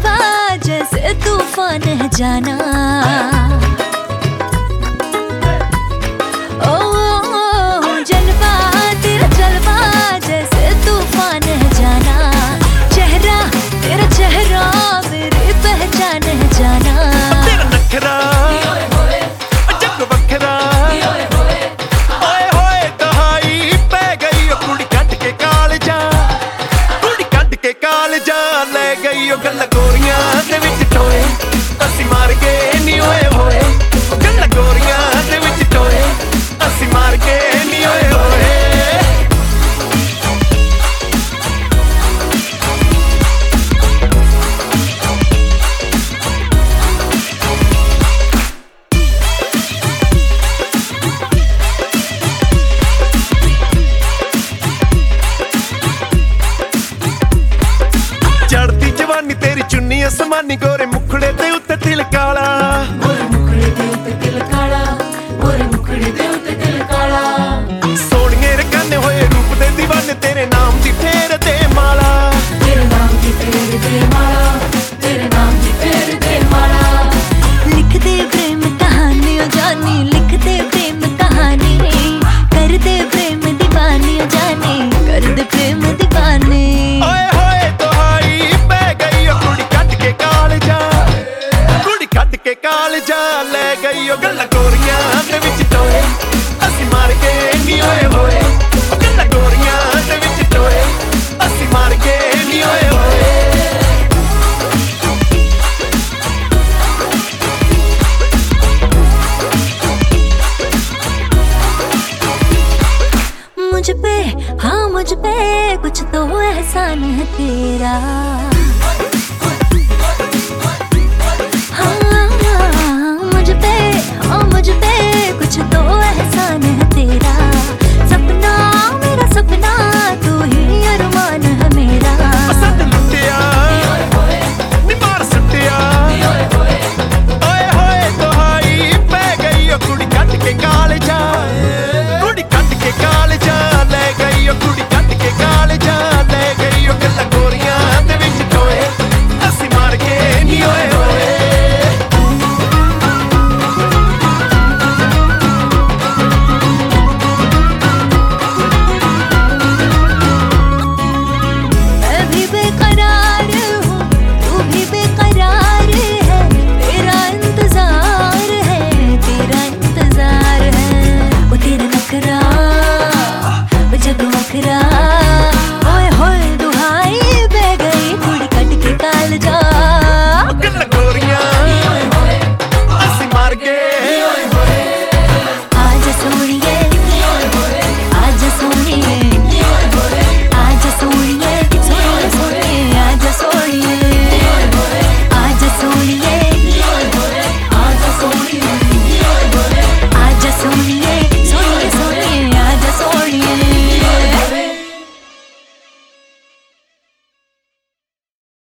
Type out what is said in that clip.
जलवा जैसे तूफान है जाना। ओ जलवा तेरा जलवा जैसे तूफान है जाना। चेहरा तेरा चेहरा मेरी पहचान है जाना। तेरा नखरा जग वखरा ओए होए दहाई पै गई ओ कुड़ी कट के कालजा। कुड़ी कट के कालजा ले गई ओ गल्ला गोरियां दे विच टोए असी मार के नी होए होए। गल्ला गोरियां दे विच टोए असी मार के नी होए होए। चढ़ती जवानी तेरी चुन्नी आसमानी गोरे